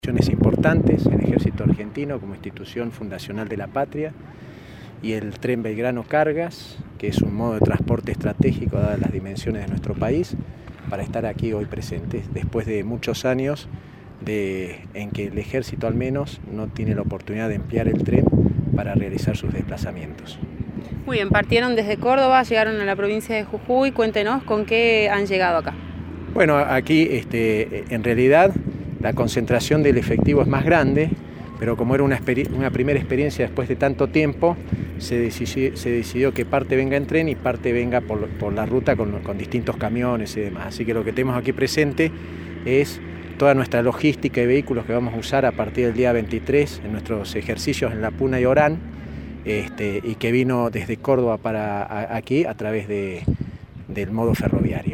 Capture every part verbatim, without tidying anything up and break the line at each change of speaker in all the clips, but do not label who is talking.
Instituciones importantes, el Ejército Argentino como institución fundacional de la patria y el Tren Belgrano Cargas, que es un modo de transporte estratégico dadas las dimensiones de nuestro país, para estar aquí hoy presentes, después de muchos años de, en que el Ejército al menos no tiene la oportunidad de emplear el tren para realizar sus desplazamientos.
Muy bien, partieron desde Córdoba, llegaron a la provincia de Jujuy, cuéntenos con qué han llegado acá.
Bueno, aquí este, en realidad la concentración del efectivo es más grande, pero como era una, una primera experiencia después de tanto tiempo, se decidió, se decidió que parte venga en tren y parte venga por, por la ruta con, con distintos camiones y demás. Así que lo que tenemos aquí presente es toda nuestra logística y vehículos que vamos a usar a partir del día veintitrés en nuestros ejercicios en La Puna y Orán, este, y que vino desde Córdoba para a, aquí a través de, del modo ferroviario.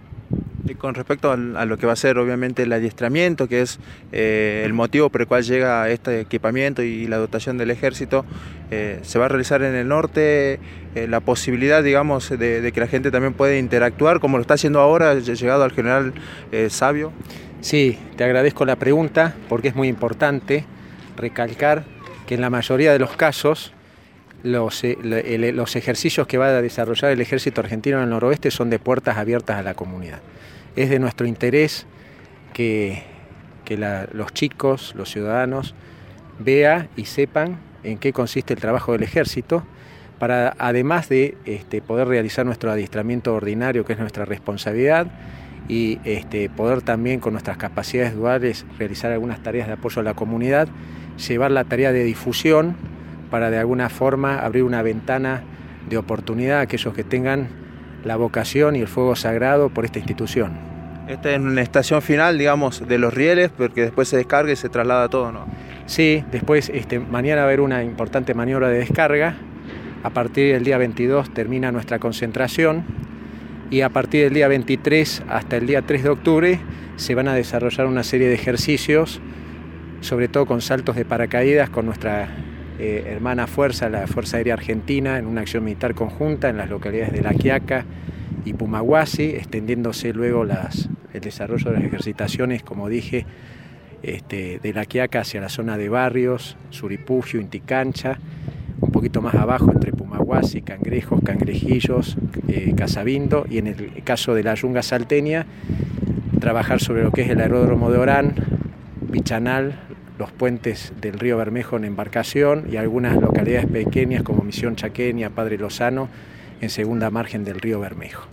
Y con respecto a lo que va a ser obviamente el adiestramiento, que es eh, el motivo por el cual llega este equipamiento y la dotación del ejército, eh, se va a realizar en el norte, eh, la posibilidad, digamos, de, de que la gente también pueda interactuar, como lo está haciendo ahora, llegado al general eh, Sabio.
Sí, te agradezco la pregunta, porque es muy importante recalcar que en la mayoría de los casos Los, los ejercicios que va a desarrollar el Ejército Argentino en el noroeste son de puertas abiertas a la comunidad. Es de nuestro interés que, que la, los chicos, los ciudadanos, vean y sepan en qué consiste el trabajo del Ejército, para además de este, poder realizar nuestro adiestramiento ordinario, que es nuestra responsabilidad, y este, poder también con nuestras capacidades duales realizar algunas tareas de apoyo a la comunidad, llevar la tarea de difusión para de alguna forma abrir una ventana de oportunidad a aquellos que tengan la vocación y el fuego sagrado por esta institución.
Esta es una estación final, digamos, de los rieles, porque después se descarga y se traslada todo, ¿no?
Sí, después este, mañana va a haber una importante maniobra de descarga. A partir del día veintidós termina nuestra concentración y a partir del día veintitrés hasta el día tres de octubre se van a desarrollar una serie de ejercicios, sobre todo con saltos de paracaídas con nuestra Eh, hermana fuerza, la Fuerza Aérea Argentina, en una acción militar conjunta en las localidades de La Quiaca y Pumahuasi, extendiéndose luego las, el desarrollo de las ejercitaciones, como dije, este, de La Quiaca hacia la zona de Barrios, Suripugio, Inti Cancha, un poquito más abajo entre Pumahuasi, Cangrejos, Cangrejillos, eh, Casabindo, y en el caso de la Yunga Salteña, trabajar sobre lo que es el aeródromo de Orán, Pichanal, los puentes del río Bermejo en embarcación y algunas localidades pequeñas como Misión Chaqueña, Padre Lozano, en segunda margen del río Bermejo.